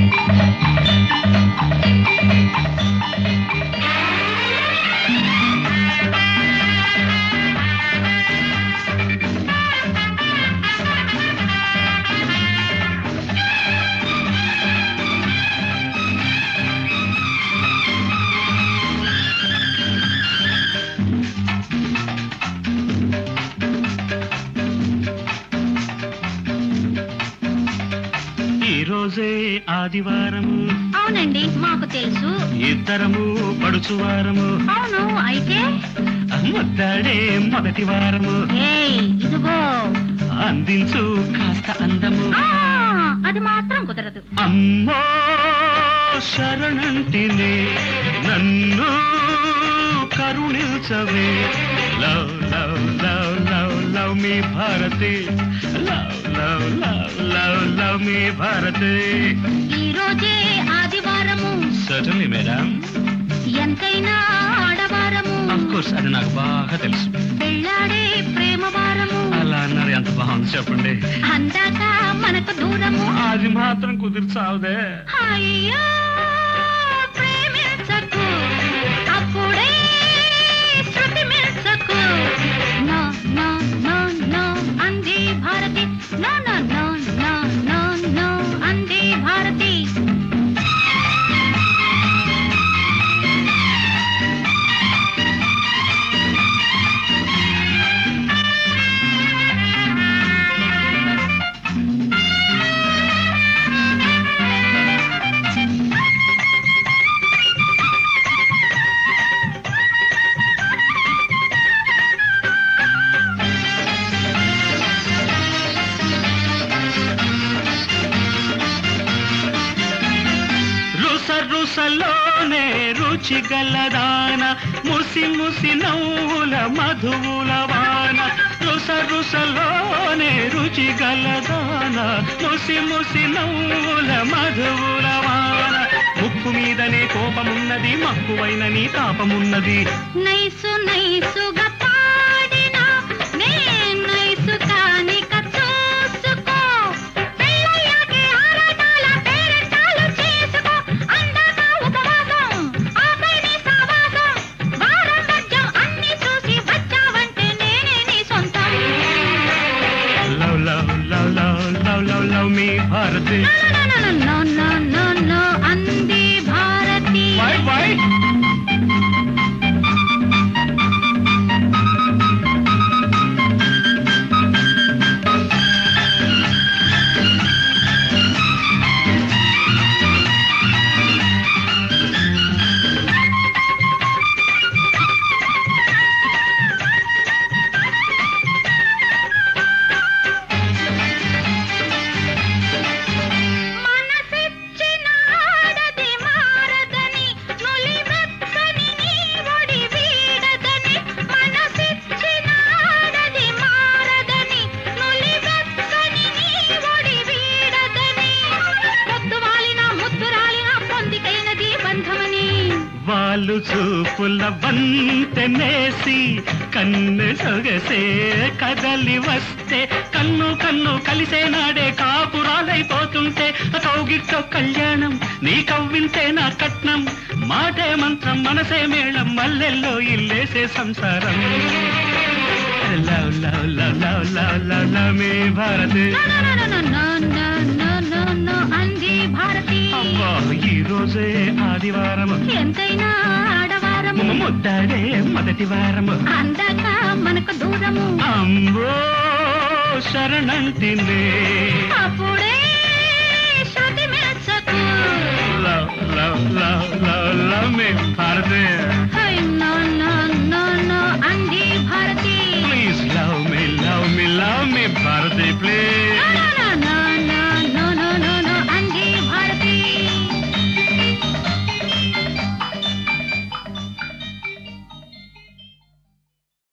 రోజే ఆదివారము. అవునండి, మాకు తెలుసు. ఇద్దరము పడుచువారము. అవును, అయితే ముద్దాడే మొదటి వారము. ఇదిగో అందించు కాస్త అందము. అది మాత్రం కుదరదు. అమ్మో శరణంటినే నన్ను కరుణించవే. Love love love love love me Bharati. Love love love love love me Bharati. ఈ రోజే ఆదివారము. Certainly madam. ఎంతైనా ఆడవారము. ఆఫ్ కోర్స్, అది నాకు బాగా తెలుసు. పెళ్ళాడే ప్రేమ వారము. అలా అన్నారు, ఎంత బాగుంది చెప్పండి. అందాక మనకు దూరము. అది మాత్రం కుదిర్చావుదే. అయ్యో ప్రేమించకు, అప్పుడే శృతి మించకు. నో నో నో నో అంది Bharati. No no no no no no అంది భారతి. రుసలోనే రుచి గలదాన, ముసి ముసి నవ్వుల మధువుల వాన. రుసలోనే రుచి గలదాన, ముసి ముసి నవ్వుల మధువుల వాన. ముక్కు మీదనే కోపమున్నది, మక్కువైన నీ తాపమున్నది. నైసు నైసుగా పాడినా నే నైసు కానిక చూసుకో. పెళ్ళయ్యాకే ఆరాటాల పేరెంటాలు చేసుకో. అందాక ఉపవాసం, ఆపై నీ సావాసం. వారం మధ్యం అన్ని చూసి వచ్చావంటే నేనే నీ సొంతం. Love love love love love love love me Bharati. No no no no అంది భారతి. వై వాళ్ళు చూపుల వంతెనేసి కన్ను సొగసే కదలి వస్తే, కన్ను కన్ను కలిసే నాడే కాపురాలైపోతుంటే. కౌగిట్లో కళ్యాణం, నీ కవ్వింతే నా కట్నం. మాటే మంత్రం, మనసే మేళం, మల్లెల్లో ఇల్లేసే సంసారం. Love love love love love love love me Bharati. అంది భారతి. అబ్బా ఈ రోజే ఆదివారము. ఎంతైనా ఆడవారము. ముద్దాడే మొదటి వారము. అందాక మనకు దూరము. అమ్మో శరణంటినే అప్పుడే శృతి మించకు. Love love love love love me Bharati. No no no no అంది Bharati. Please love me love me love me Bharati please.